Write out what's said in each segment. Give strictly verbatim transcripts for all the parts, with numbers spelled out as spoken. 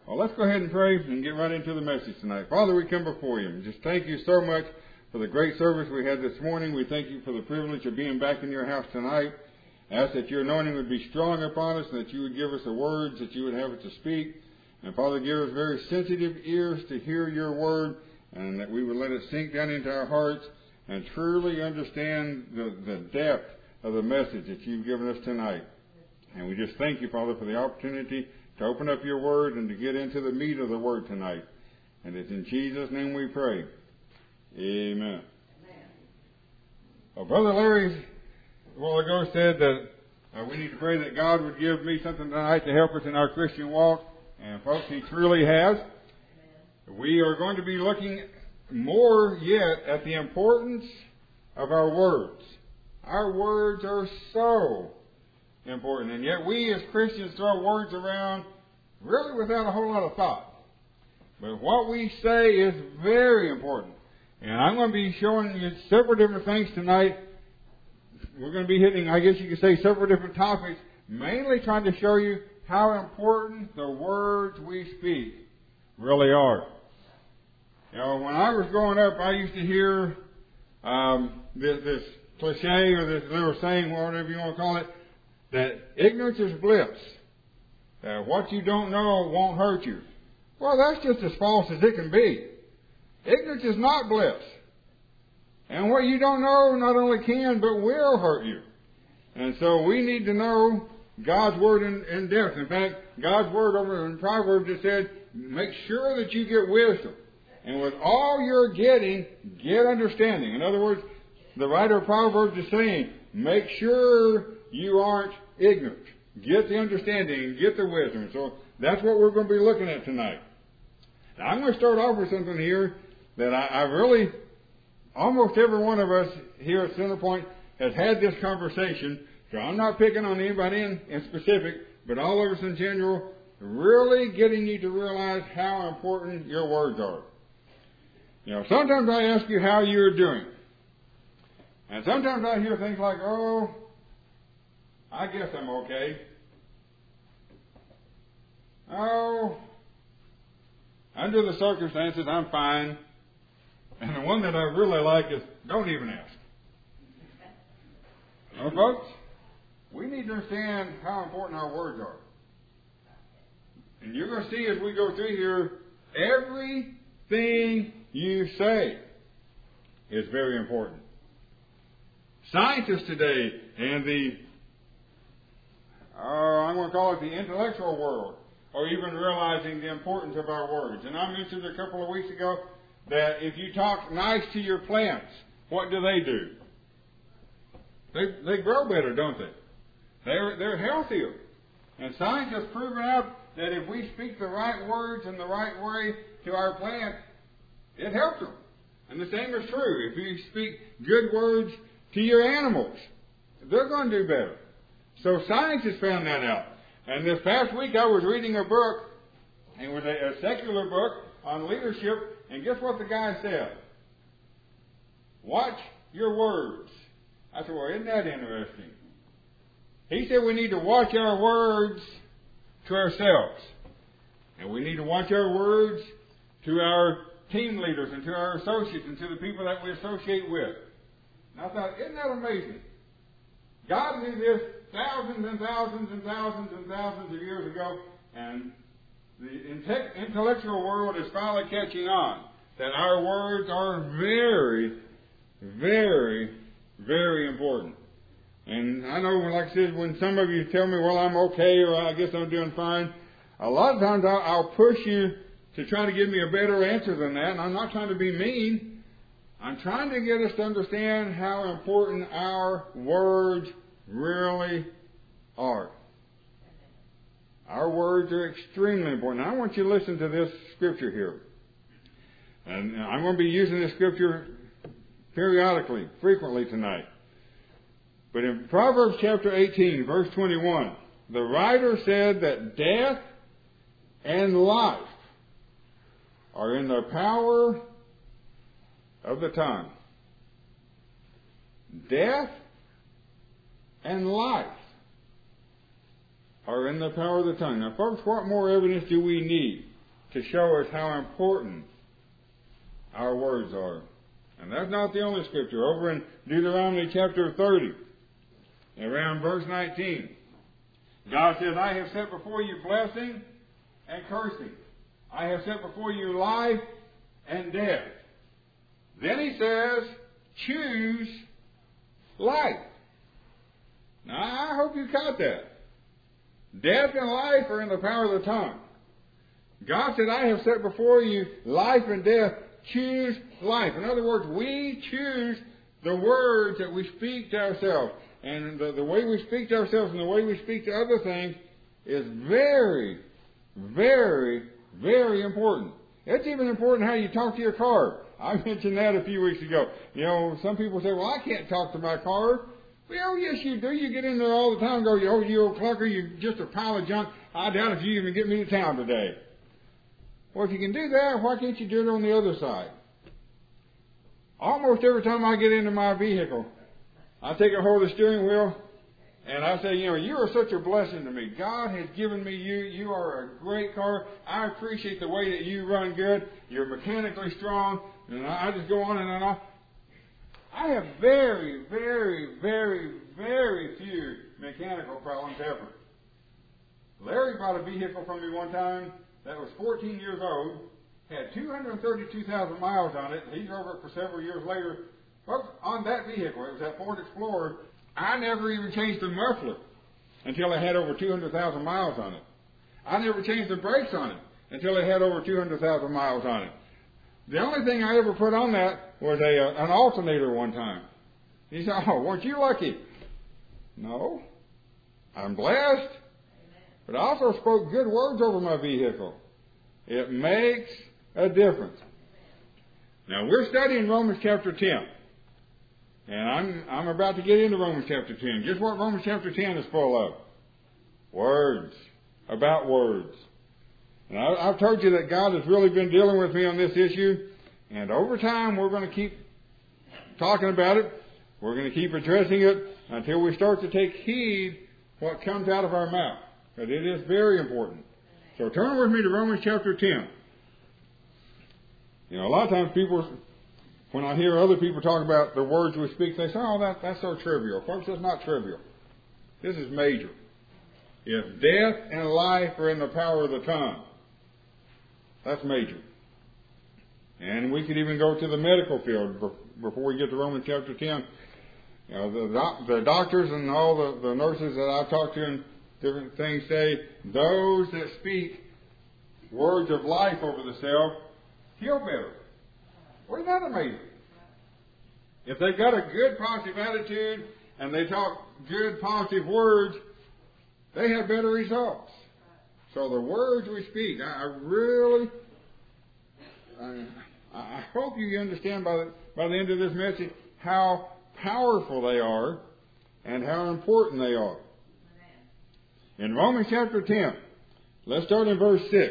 Well, let's go ahead and pray and get right into the message tonight. Father, we come before you and just thank you so much for the great service we had this morning. We thank you for the privilege of being back in your house tonight. Ask that your anointing would be strong upon us and that you would give us the words that you would have us to speak. And Father, give us very sensitive ears to hear your word and that we would let it sink down into our hearts and truly understand the, the depth of the message that you've given us tonight. And we just thank you, Father, for the opportunity to open up your word and to get into the meat of the word tonight. And it's in Jesus' name we pray. Amen. Amen. Well, Brother Larry a while ago said that uh, we need to pray that God would give me something tonight to help us in our Christian walk. And folks, He truly has. Amen. We are going to be looking more yet at the importance of our words. Our words are so important. And yet we as Christians throw words around really without a whole lot of thought. But what we say is very important. And I'm going to be showing you several different things tonight. We're going to be hitting, I guess you could say, several different topics, mainly trying to show you how important the words we speak really are. You know, when I was growing up, I used to hear um, this, this cliche or this little saying, whatever you want to call it, that ignorance is bliss. Uh, what you don't know won't hurt you. Well, that's just as false as it can be. Ignorance is not bliss. And what you don't know not only can, but will hurt you. And so we need to know God's Word in, in depth. In fact, God's Word over in Proverbs it said, make sure that you get wisdom. And with all you're getting, get understanding. In other words, the writer of Proverbs is saying, make sure you aren't ignorant. Get the understanding and get the wisdom. So that's what we're going to be looking at tonight. Now, I'm going to start off with something here that I, I really, almost every one of us here at Centerpoint has had this conversation. So I'm not picking on anybody in, in specific, but all of us in general, really getting you to realize how important your words are. You know, sometimes I ask you how you're doing. And sometimes I hear things like, oh, I guess I'm okay. Oh, under the circumstances, I'm fine. And the one that I really like is, don't even ask. Well, folks, we need to understand how important our words are. And you're going to see as we go through here, everything you say is very important. Scientists today and the Uh, I'm going to call it the intellectual world, or even realizing the importance of our words. And I mentioned a couple of weeks ago that if you talk nice to your plants, what do they do? They they grow better, don't they? They're, they're healthier. And science has proven out that if we speak the right words in the right way to our plants, it helps them. And the same is true. If you speak good words to your animals, they're going to do better. So science has found that out. And this past week I was reading a book, and it was a, a secular book on leadership, and guess what the guy said? Watch your words. I said, well, isn't that interesting? He said we need to watch our words to ourselves. And we need to watch our words to our team leaders and to our associates and to the people that we associate with. And I thought, isn't that amazing? God knew this thousands and thousands and thousands and thousands of years ago, and the intellectual world is finally catching on that our words are very, very, very important. And I know, like I said, when some of you tell me, well, I'm okay, or I guess I'm doing fine, a lot of times I'll, I'll push you to try to give me a better answer than that, and I'm not trying to be mean. I'm trying to get us to understand how important our words really are. Our words are extremely important. Now, I want you to listen to this scripture here. And I'm going to be using this scripture periodically, frequently tonight. But in Proverbs chapter eighteen, verse twenty-one, the writer said that death and life are in the power of the tongue. Death and life are in the power of the tongue. Now, folks, what more evidence do we need to show us how important our words are. And that's not the only scripture. Over in Deuteronomy chapter thirty, around verse nineteen, God says, I have set before you blessing and cursing. I have set before you life and death. Then he says, choose life. Now, I hope you caught that. Death and life are in the power of the tongue. God said, I have set before you life and death. Choose life. In other words, we choose the words that we speak to ourselves. And the, the way we speak to ourselves and the way we speak to other things is very, very, very important. It's even important how you talk to your car. I mentioned that a few weeks ago. You know, some people say, well, I can't talk to my car. Well, yes, you do. You get in there all the time and go, oh, you old clunker, you're just a pile of junk. I doubt if you even get me to town today. Well, if you can do that, why can't you do it on the other side? Almost every time I get into my vehicle, I take a hold of the steering wheel and I say, you know, you are such a blessing to me. God has given me you. You are a great car. I appreciate the way that you run good. You're mechanically strong. And I just go on and on. I have very, very, very, very few mechanical problems ever. Larry bought a vehicle from me one time that was fourteen years old, had two hundred thirty-two thousand miles on it. He drove it for several years later. Folks, on that vehicle, it was that Ford Explorer, I never even changed the muffler until it had over two hundred thousand miles on it. I never changed the brakes on it until it had over two hundred thousand miles on it. The only thing I ever put on that was a uh, an alternator one time. He said, oh, weren't you lucky? No. I'm blessed. But I also spoke good words over my vehicle. It makes a difference. Now, we're studying Romans chapter ten. And I'm I'm about to get into Romans chapter ten. Guess what Romans chapter ten is full of? Words. About words. And I, I've told you that God has really been dealing with me on this issue. And over time, we're going to keep talking about it. We're going to keep addressing it until we start to take heed what comes out of our mouth. But it is very important. So turn with me to Romans chapter ten. You know, a lot of times people, when I hear other people talk about the words we speak, they say, oh, that, that's so trivial. Folks, that's not trivial. This is major. If death and life are in the power of the tongue, that's major. And we could even go to the medical field before we get to Romans chapter ten. You know, the, doc, the doctors and all the, the nurses that I've talked to and different things say, those that speak words of life over the self heal better. Well, isn't that amazing? If they've got a good positive attitude and they talk good positive words, they have better results. So the words we speak, I, I really, I, I hope you understand by the, by the end of this message how powerful they are and how important they are. In Romans chapter ten, let's start in verse six.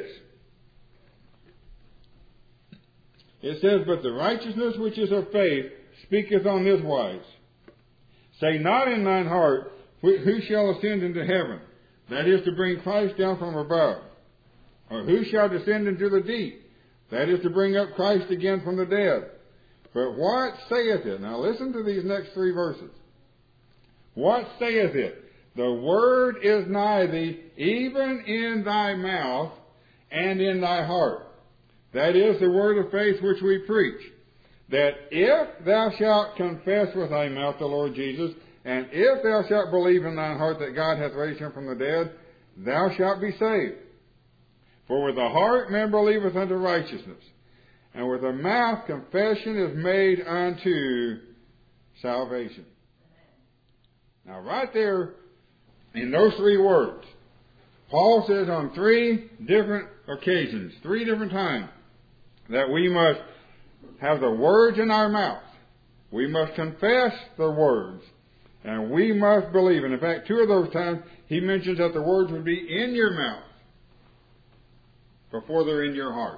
It says, but the righteousness which is of faith speaketh on this wise. Say not in thine heart, who shall ascend into heaven? That is to bring Christ down from above. Or who shall descend into the deep? That is to bring up Christ again from the dead. But what saith it? Now listen to these next three verses. What saith it? The word is nigh thee, even in thy mouth and in thy heart. That is the word of faith which we preach. That if thou shalt confess with thy mouth the Lord Jesus, and if thou shalt believe in thine heart that God hath raised him from the dead, thou shalt be saved. For with the heart man believeth unto righteousness, and with the mouth confession is made unto salvation. Now right there, in those three words, Paul says on three different occasions, three different times, that we must have the words in our mouth. We must confess the words. And we must believe. And in fact, two of those times, he mentions that the words would be in your mouth before they're in your heart.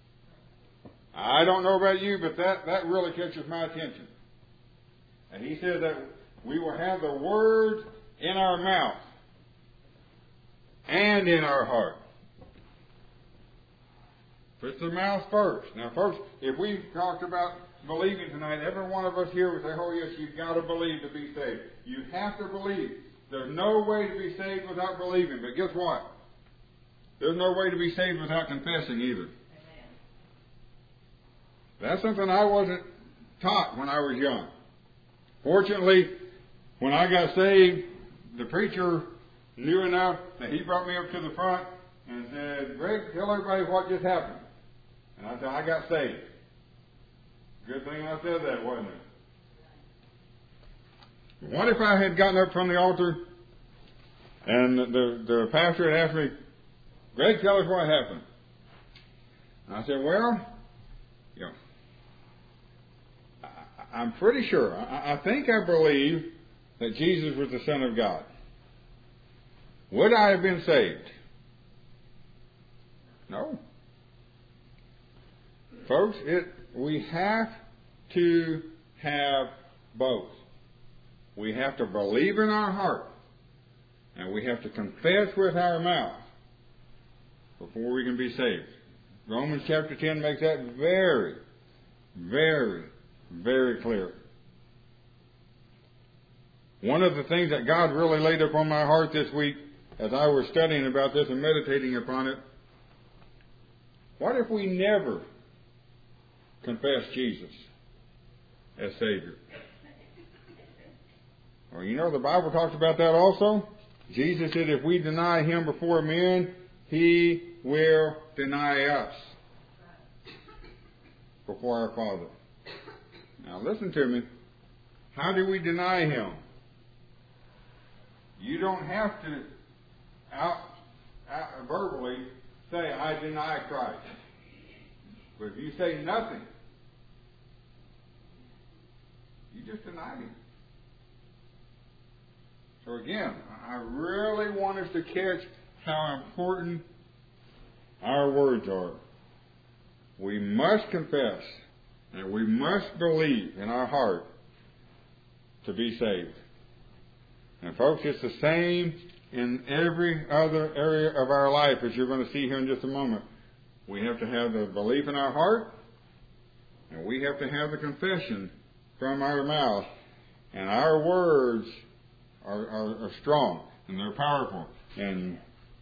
I don't know about you, but that, that really catches my attention. And he says that we will have the words in our mouth and in our heart. Puts their mouth first. Now, folks, if we talked about believing tonight, every one of us here would say, oh, yes, you've got to believe to be saved. You have to believe. There's no way to be saved without believing. But guess what? There's no way to be saved without confessing either. Amen. That's something I wasn't taught when I was young. Fortunately, when I got saved, the preacher knew enough that he brought me up to the front and said, Greg, tell everybody what just happened. And I said, I got saved. Good thing I said that, wasn't it? What if I had gotten up from the altar and the, the pastor had asked me, Greg, tell us what happened. And I said, well, you know, I, I'm pretty sure. I, I think I believe that Jesus was the Son of God. Would I have been saved? No. Folks, it, we have to have both. We have to believe in our heart, and we have to confess with our mouth before we can be saved. Romans chapter ten makes that very, very, very clear. One of the things that God really laid upon my heart this week as I was studying about this and meditating upon it, what if we never confess Jesus as Savior? Well, you know, the Bible talks about that also. Jesus said if we deny Him before men, He will deny us before our Father. Now listen to me. How do we deny Him? You don't have to out, out verbally say, I deny Christ. But if you say nothing, you just deny Him. So again, I really want us to catch how important our words are. We must confess and we must believe in our heart to be saved. And folks, it's the same in every other area of our life, as you're going to see here in just a moment. We have to have the belief in our heart, and we have to have the confession from our mouth. And our words are, are, are strong, and they're powerful. And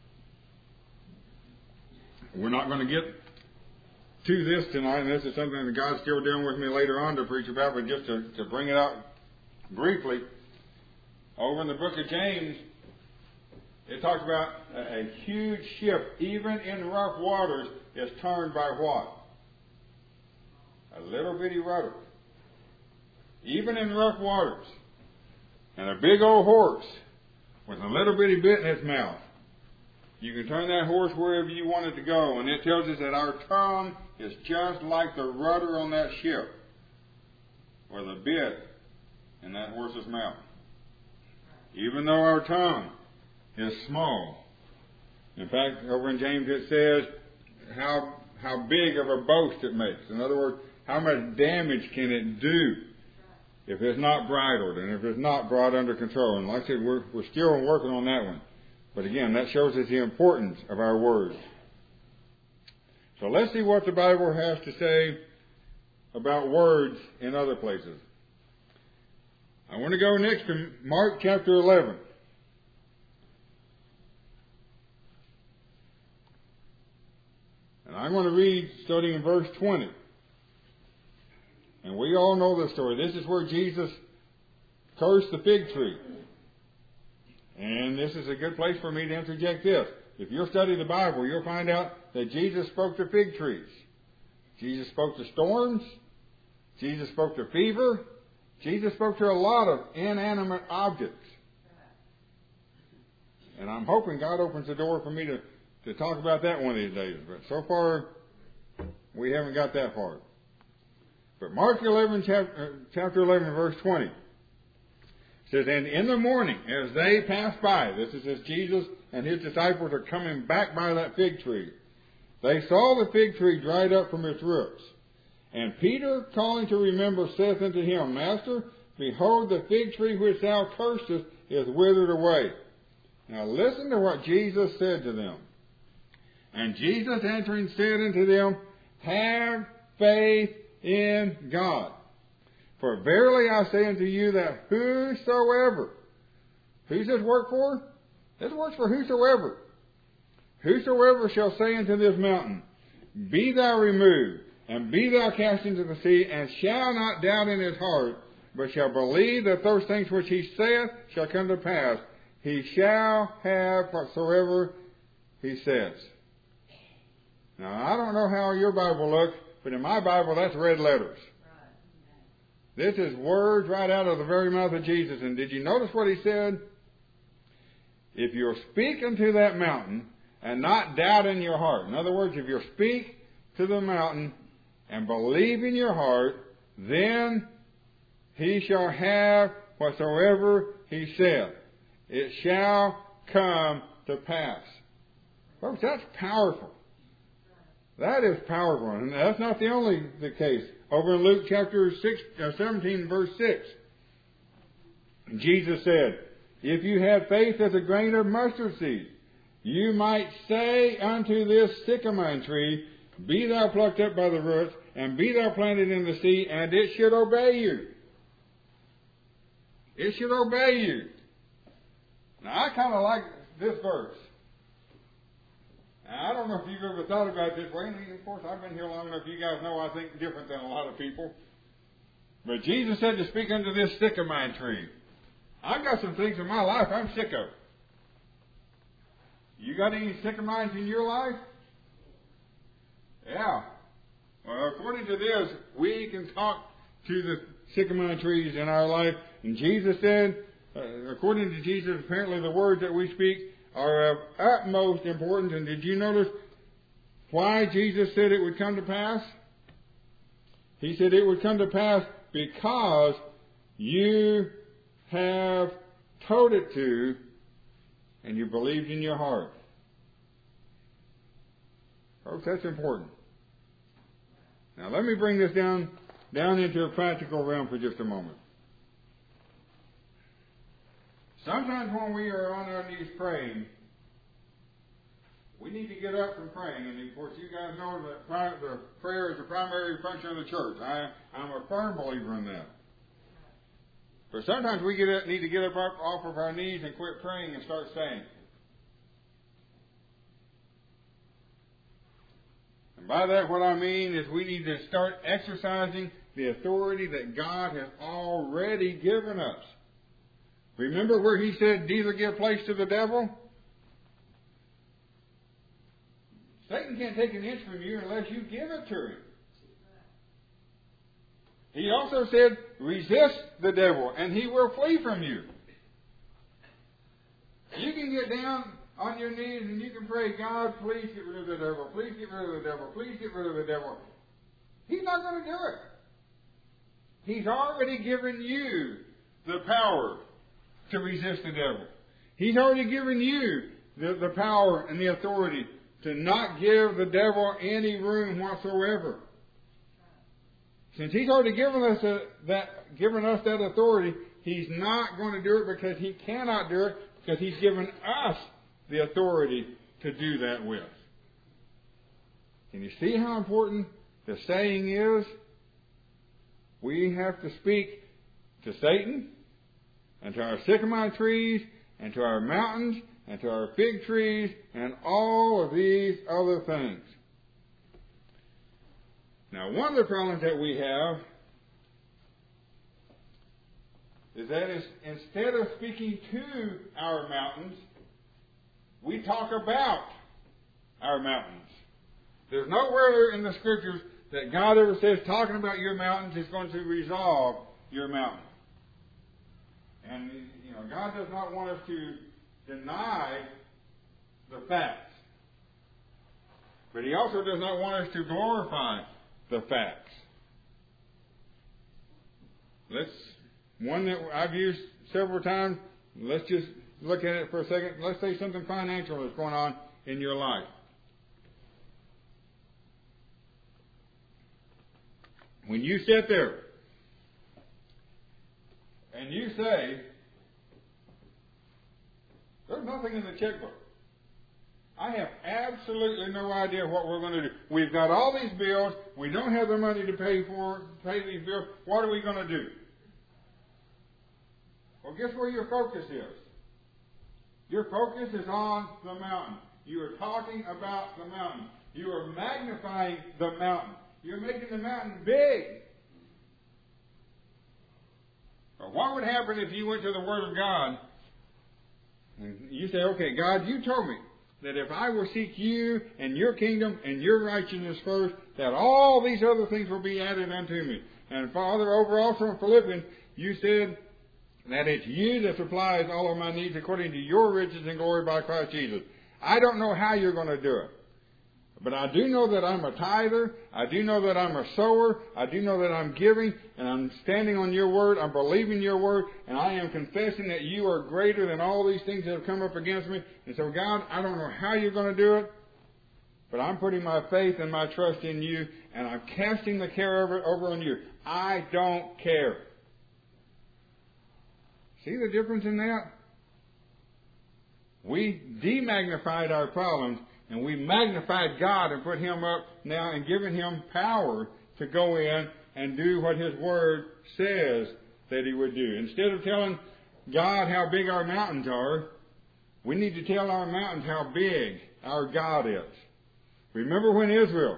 we're not going to get to this tonight, and this is something that God's still dealing with me later on to preach about, but just to, to bring it out briefly, over in the book of James, it talks about a, a huge ship, even in rough waters, is turned by what? A little bitty rudder. Even in rough waters. And a big old horse with a little bitty bit in its mouth. You can turn that horse wherever you want it to go. And it tells us that our tongue is just like the rudder on that ship, or the bit in that horse's mouth. Even though our tongue is small. In fact, over in James it says how how big of a boast it makes. In other words, how much damage can it do if it's not bridled and if it's not brought under control. And like I said, we're, we're still working on that one. But again, that shows us the importance of our words. So let's see what the Bible has to say about words in other places. I want to go next to Mark chapter eleven. And I'm going to read starting in verse twenty. And we all know the story. This is where Jesus cursed the fig tree. And this is a good place for me to interject this. If you'll study the Bible, you'll find out that Jesus spoke to fig trees. Jesus spoke to storms. Jesus spoke to fever. Jesus spoke to a lot of inanimate objects. And I'm hoping God opens the door for me to, to talk about that one of these days. But so far, we haven't got that far. But Mark eleven, chapter, chapter eleven, verse twenty, says, and in the morning, as they passed by, this is as Jesus and his disciples are coming back by that fig tree, they saw the fig tree dried up from its roots. And Peter, calling to remember, saith unto him, Master, behold, the fig tree which thou cursedst is withered away. Now listen to what Jesus said to them. And Jesus answering said unto them, have faith in God. For verily I say unto you that whosoever, who's this work for? This works for whosoever. Whosoever shall say unto this mountain, be thou removed, and be thou cast into the sea, and shall not doubt in his heart, but shall believe that those things which he saith shall come to pass, he shall have whatsoever he says. Now, I don't know how your Bible looks, but in my Bible, that's red letters. This is words right out of the very mouth of Jesus. And did you notice what he said? If you'll speak unto that mountain and not doubt in your heart. In other words, if you'll speak to the mountain and believe in your heart, then he shall have whatsoever he saith. It shall come to pass. Folks, that's powerful. That is powerful. And that's not the only the case. Over in Luke chapter six, uh, seventeen, verse six, Jesus said, if you have faith as a grain of mustard seed, you might say unto this sycamore tree, be thou plucked up by the roots, and be thou planted in the sea, and it should obey you. It should obey you. Now, I kind of like this verse. Now, I don't know if you've ever thought about it this way. And of course, I've been here long enough. You guys know I think different than a lot of people. But Jesus said to speak unto this sycamore tree. I've got some things in my life I'm sick of. You got any sycamores in your life? Yeah. Well, according to this, we can talk to the sycamore trees in our life. And Jesus said, uh, according to Jesus, apparently the words that we speak are of utmost importance. And did you notice why Jesus said it would come to pass? He said it would come to pass because you have told it to and you believed in your heart. Folks, that's important. Now let me bring this down, down into a practical realm for just a moment. Sometimes when we are on our knees praying, we need to get up from praying. And of course, you guys know that the prayer is the primary function of the church. I, I'm a firm believer in that. But sometimes we get up, need to get up off of our knees and quit praying and start saying. And by that, what I mean is we need to start exercising the authority that God has already given us. Remember where he said, neither give place to the devil? Satan can't take an inch from you unless you give it to him. He also said, resist the devil and he will flee from you. You can get down on your knees and you can pray, God, please get rid of the devil. Please get rid of the devil. Please get rid of the devil. He's not going to do it. He's already given you the power to resist the devil. He's already given you the, the power and the authority to not give the devil any room whatsoever. Since he's already given us a, that, given us that authority, he's not going to do it because he cannot do it because he's given us the authority to do that with. Can you see how important the saying is? We have to speak to Satan and to our sycamore trees and to our mountains and to our fig trees and all of these other things. Now, one of the problems that we have is that is, instead of speaking to our mountains, we talk about our mountains. There's nowhere in the Scriptures that God ever says talking about your mountains is going to resolve your mountain. And, you know, God does not want us to deny the facts. But He also does not want us to glorify the facts. Let's, one that I've used several times, let's just look at it for a second. Let's say something financial is going on in your life. When you sit there and you say, there's nothing in the checkbook. I have absolutely no idea what we're going to do. We've got all these bills. We don't have the money to pay for pay these bills. What are we going to do? Well, guess where your focus is? Your focus is on the mountain. You are talking about the mountain. You are magnifying the mountain. You're making the mountain big. But what would happen if you went to the Word of God and you say, okay, God, you told me that if I will seek you and your kingdom and your righteousness first, that all these other things will be added unto me. And Father, over also in Philippians, you said that it's you that supplies all of my needs according to your riches and glory by Christ Jesus. I don't know how you're going to do it. But I do know that I'm a tither. I do know that I'm a sower. I do know that I'm giving. And I'm standing on your word. I'm believing your word. And I am confessing that you are greater than all these things that have come up against me. And so, God, I don't know how you're going to do it. But I'm putting my faith and my trust in you. And I'm casting the care of it over on you. I don't care. See the difference in that? We demagnified our problems, and we magnified God and put Him up now and given Him power to go in and do what His Word says that He would do. Instead of telling God how big our mountains are, we need to tell our mountains how big our God is. Remember when Israel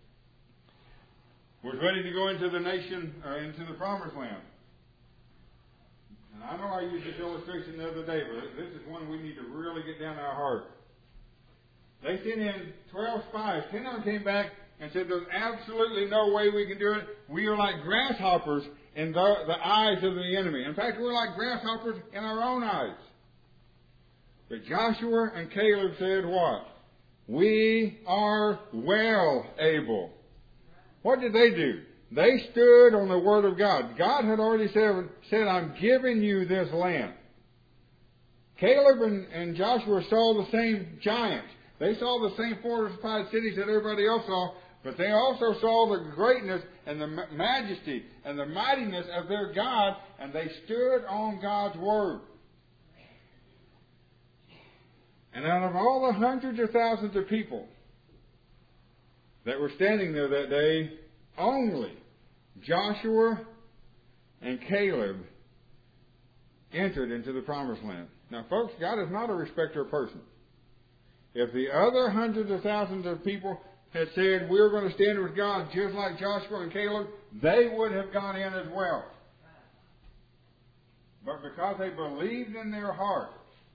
was ready to go into the nation, or into the promised land. And I know I used this illustration the other day, but this is one we need to really get down our heart. They sent in twelve spies. Ten of them came back and said, there's absolutely no way we can do it. We are like grasshoppers in the, the eyes of the enemy. In fact, we're like grasshoppers in our own eyes. But Joshua and Caleb said what? We are well able. What did they do? They stood on the Word of God. God had already said, said I'm giving you this land. Caleb and, and Joshua saw the same giants. They saw the same fortified cities that everybody else saw, but they also saw the greatness and the majesty and the mightiness of their God, and they stood on God's Word. And out of all the hundreds of thousands of people that were standing there that day, only Joshua and Caleb entered into the promised land. Now, folks, God is not a respecter of persons. If the other hundreds of thousands of people had said, we're going to stand with God just like Joshua and Caleb, they would have gone in as well. But because they believed in their heart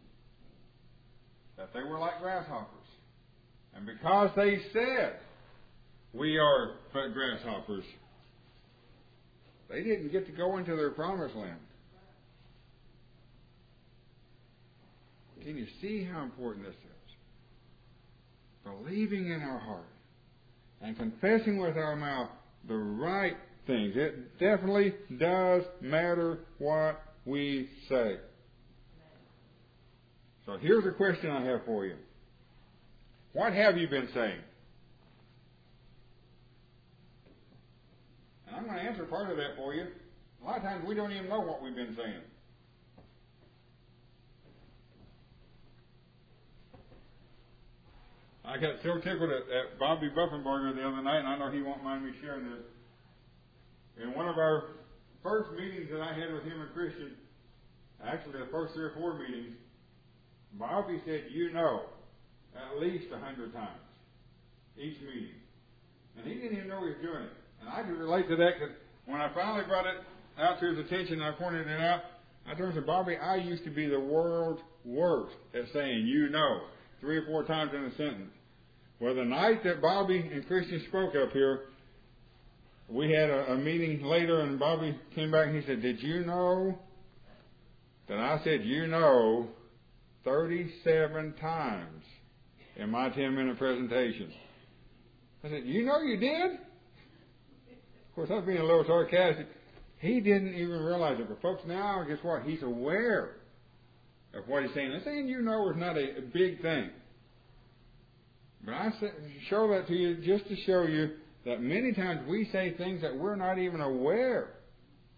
that they were like grasshoppers, and because they said, we are but grasshoppers, they didn't get to go into their promised land. Can you see how important this is? Believing in our heart and confessing with our mouth the right things. It definitely does matter what we say. So here's a question I have for you. What have you been saying? And I'm going to answer part of that for you. A lot of times we don't even know what we've been saying. I got so tickled at, at Bobby Buffenbarger the other night, and I know he won't mind me sharing this. In one of our first meetings that I had with him and Christian, actually the first three or four meetings, Bobby said, you know, at least a hundred times each meeting. And he didn't even know he was doing it. And I can relate to that because when I finally brought it out to his attention and I pointed it out, I told him, I said, Bobby, I used to be the world's worst at saying, you know, three or four times in a sentence. Well, the night that Bobby and Christian spoke up here, we had a, a meeting later, and Bobby came back and he said, did you know that I said, you know, thirty-seven times in my ten-minute presentation? I said, you know you did? Of course, I was being a little sarcastic. He didn't even realize it. But folks, now, guess what? He's aware of what he's saying. And saying you know is not a, a big thing. But I show that to you just to show you that many times we say things that we're not even aware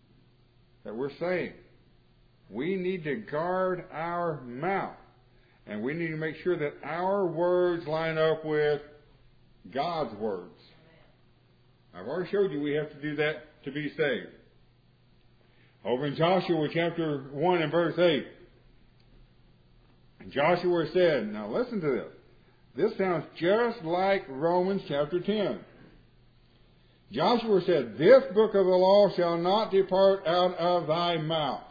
that we're saying. We need to guard our mouth And we need to make sure that our words line up with God's words. I've already showed you we have to do that to be saved. Over in Joshua chapter one and verse eight, Joshua said, now listen to this. This sounds just like Romans chapter ten. Joshua said, this book of the law shall not depart out of thy mouth,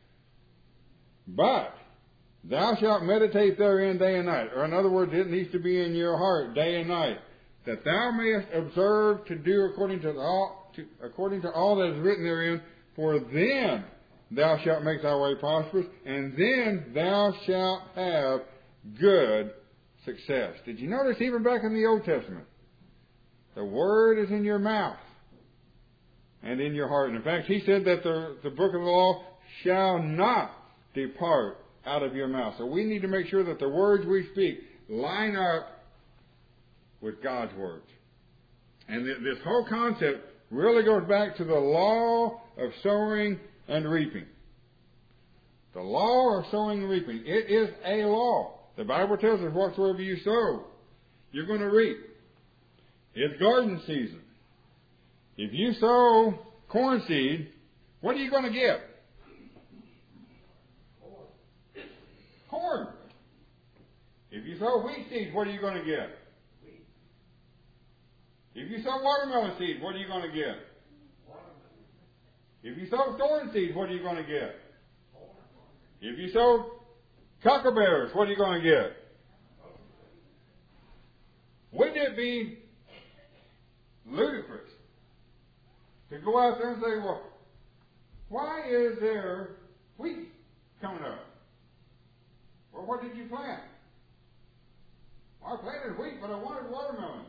but thou shalt meditate therein day and night. Or in other words, it needs to be in your heart day and night, that thou mayest observe to do according to all, to, according to all that is written therein. For then thou shalt make thy way prosperous, and then thou shalt have good success. Did you notice even back in the Old Testament, the Word is in your mouth and in your heart. And in fact, he said that the, the book of the law shall not depart out of your mouth. So we need to make sure that the words we speak line up with God's words. And th- this whole concept really goes back to the law of sowing and reaping. The law of sowing and reaping. It is a law. The Bible tells us whatsoever you sow, you're going to reap. It's garden season. If you sow corn seed, what are you going to get? Corn. If you sow wheat seed, what are you going to get? Wheat. If you sow watermelon seed, what are you going to get? Watermelon. If you sow thorn seed, what are you going to get? If you sow cockleberries, what are you going to get? Wouldn't it be ludicrous to go out there and say, well, why is there wheat coming up? Well, what did you plant? Well, I planted wheat, but I wanted watermelon.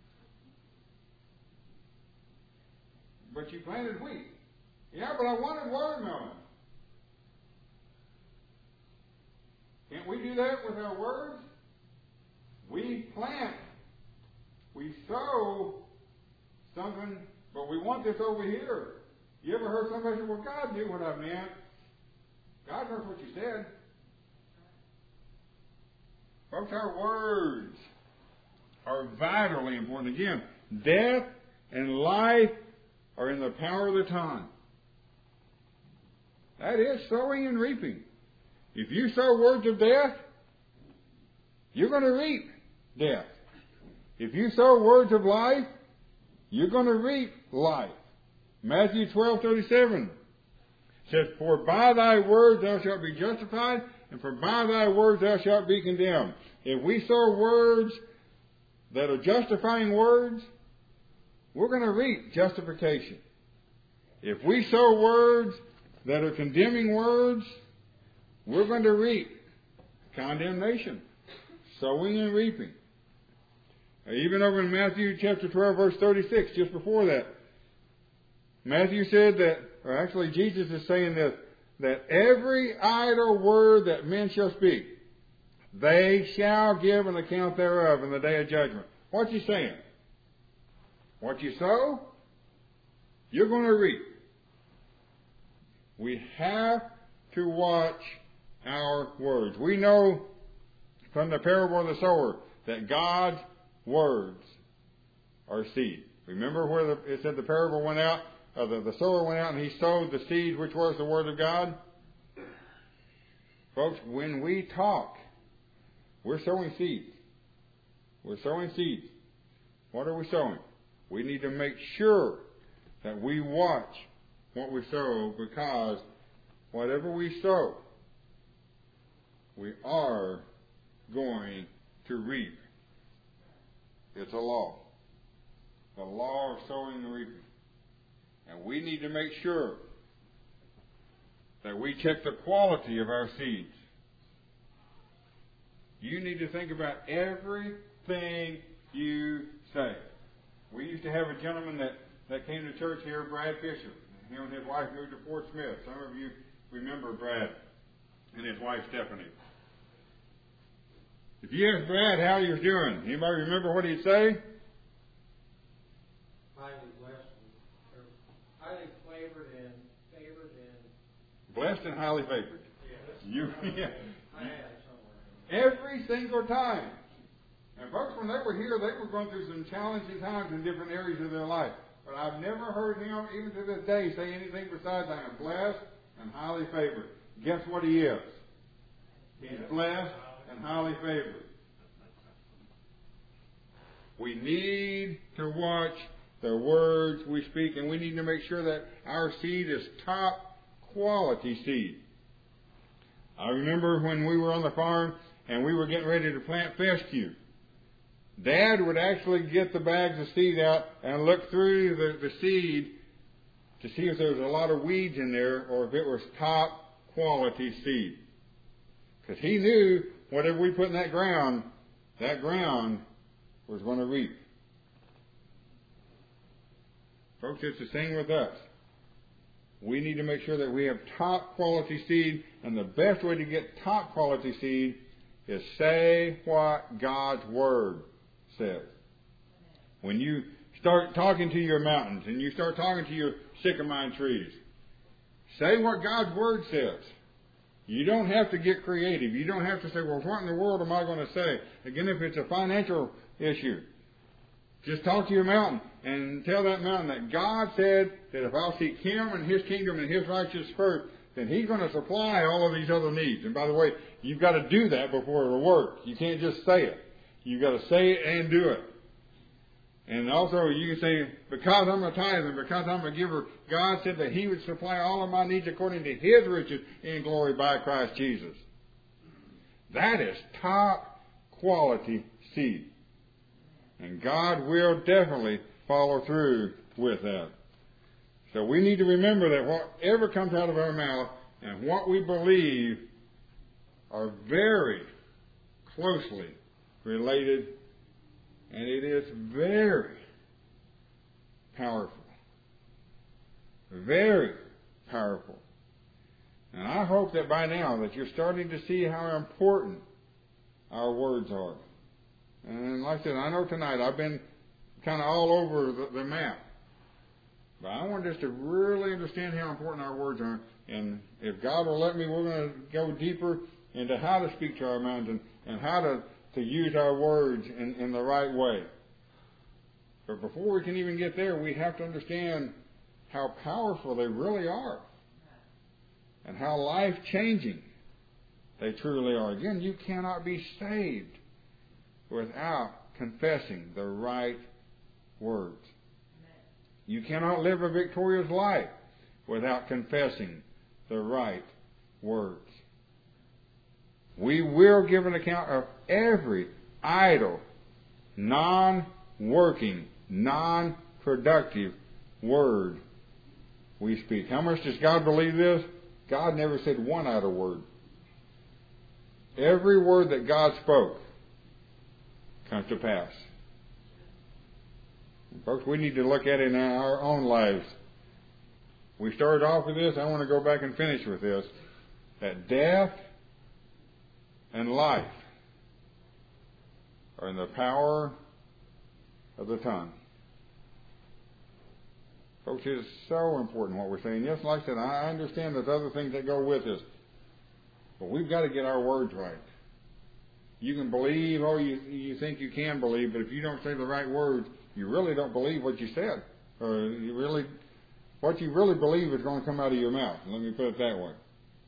But you planted wheat. Yeah, but I wanted watermelon. Can't we do that with our words? We plant. We sow something, but we want this over here. You ever heard somebody say, well, God knew what I meant. God knows what you said. Folks, our words are vitally important. Again, death and life are in the power of the tongue. That is sowing and reaping. If you sow words of death, you're going to reap death. If you sow words of life, you're going to reap life. Matthew twelve thirty-seven says, for by thy words thou shalt be justified, and for by thy words thou shalt be condemned. If we sow words that are justifying words, we're going to reap justification. If we sow words that are condemning words, we're going to reap condemnation. Sowing and reaping. Even over in Matthew chapter twelve, verse thirty-six, just before that, Matthew said that, or actually Jesus is saying this, that every idle word that men shall speak, they shall give an account thereof in the day of judgment. What's he saying? What you sow, you're going to reap. We have to watch our words. We know from the parable of the sower that God's words are seed. Remember where the, it said the parable went out, uh, the, the sower went out and he sowed the seed, which was the word of God? Folks, when we talk, we're sowing seeds. We're sowing seeds. What are we sowing? We need to make sure that we watch what we sow, because whatever we sow, we are going to reap. It's a law. The law of sowing and reaping. And we need to make sure that we check the quality of our seeds. You need to think about everything you say. We used to have a gentleman that, that came to church here, Brad Fisher. Him and his wife moved to Fort Smith. Some of you remember Brad and his wife Stephanie. If you ask Brad how he was doing, anybody remember what he'd say? Highly blessed, or highly flavored and favored and blessed and highly favored. Yes. You, yeah. I had it somewhere. Every single time. And folks, when they were here, they were going through some challenging times in different areas of their life. But I've never heard him, even to this day, say anything besides, I am blessed and highly favored. Guess what he is? He's blessed and highly favored. We need to watch the words we speak, and we need to make sure that our seed is top quality seed. I remember when we were on the farm and we were getting ready to plant fescue. Dad would actually get the bags of seed out and look through the, the seed to see if there was a lot of weeds in there or if it was top quality seed. Because he knew whatever we put in that ground, that ground was going to reap. Folks, it's the same with us. We need to make sure that we have top quality seed, and the best way to get top quality seed is say what God's Word says. When you start talking to your mountains and you start talking to your sycamore trees, say what God's Word says. You don't have to get creative. You don't have to say, well, what in the world am I going to say? Again, if it's a financial issue, just talk to your mountain and tell that mountain that God said that if I'll seek Him and His kingdom and His righteousness first, then He's going to supply all of these other needs. And by the way, you've got to do that before it'll work. You can't just say it. You've got to say it and do it. And also you can say, because I'm a tither, because I'm a giver, God said that He would supply all of my needs according to His riches in glory by Christ Jesus. That is top quality seed. And God will definitely follow through with that. So we need to remember that whatever comes out of our mouth and what we believe are very closely related, and it is very powerful. Very powerful. And I hope that by now that you're starting to see how important our words are. And like I said, I know tonight I've been kind of all over the, the map. But I want us to really understand how important our words are. And if God will let me, we're going to go deeper into how to speak to our minds and, and how to, to use our words in, in the right way. But before we can even get there, we have to understand how powerful they really are. And how life-changing they truly are. Again, you cannot be saved without confessing the right words. You cannot live a victorious life without confessing the right words. We will give an account of every idle, non-working, non-productive word we speak. How much does God believe this? God never said one idle word. Every word that God spoke comes to pass. Folks, we need to look at it in our own lives. We started off with this. I want to go back and finish with this. That death and life are in the power of the tongue. Folks, it is so important what we're saying. Yes, like I said, I understand there's other things that go with this. But we've got to get our words right. You can believe all you, you think you can believe, but if you don't say the right words, you really don't believe what you said. Or you really, what you really believe is going to come out of your mouth. Let me put it that way.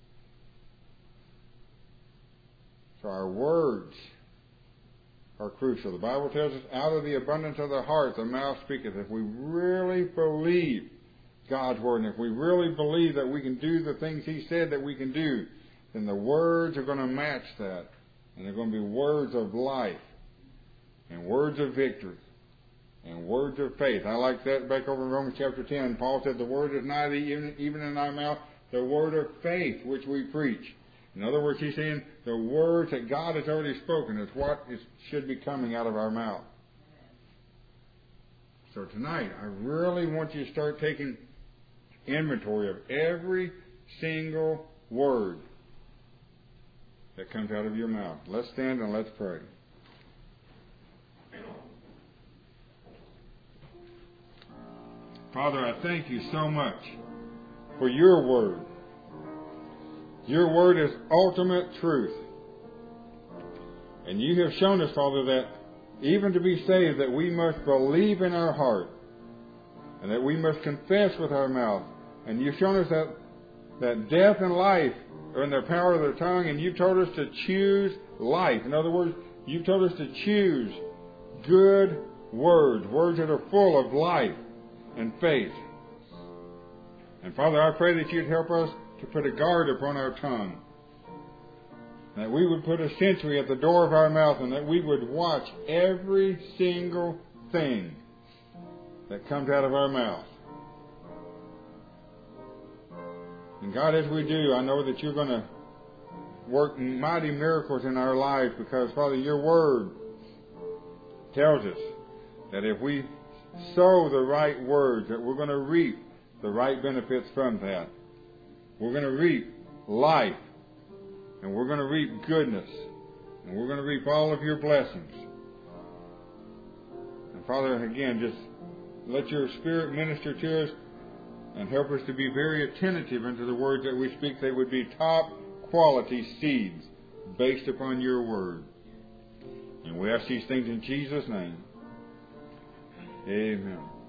So our words are crucial. The Bible tells us, out of the abundance of the heart, the mouth speaketh. If we really believe God's Word, and if we really believe that we can do the things He said that we can do, then the words are going to match that. And they're going to be words of life, and words of victory, and words of faith. I like that back over in Romans chapter ten. Paul said, the word is nigh thee, even, even in thy mouth, the word of faith which we preach. In other words, he's saying the words that God has already spoken is what is, should be coming out of our mouth. So tonight, I really want you to start taking inventory of every single word that comes out of your mouth. Let's stand and let's pray. Father, I thank you so much for your word. Your word is ultimate truth. And you have shown us, Father, that even to be saved, that we must believe in our heart and that we must confess with our mouth. And you've shown us that, that death and life are in the power of the tongue, and you've told us to choose life. In other words, you've told us to choose good words, words that are full of life and faith. And Father, I pray that you'd help us to put a guard upon our tongue, that we would put a sentry at the door of our mouth, and that we would watch every single thing that comes out of our mouth. And God, as we do, I know that you're going to work mighty miracles in our lives, because, Father, your word tells us that if we sow the right words, that we're going to reap the right benefits from that. We're going to reap life, and we're going to reap goodness, and we're going to reap all of your blessings. And Father, again, just let your Spirit minister to us and help us to be very attentive into the words that we speak. They would be top quality seeds based upon your word. And we ask these things in Jesus' name. Amen.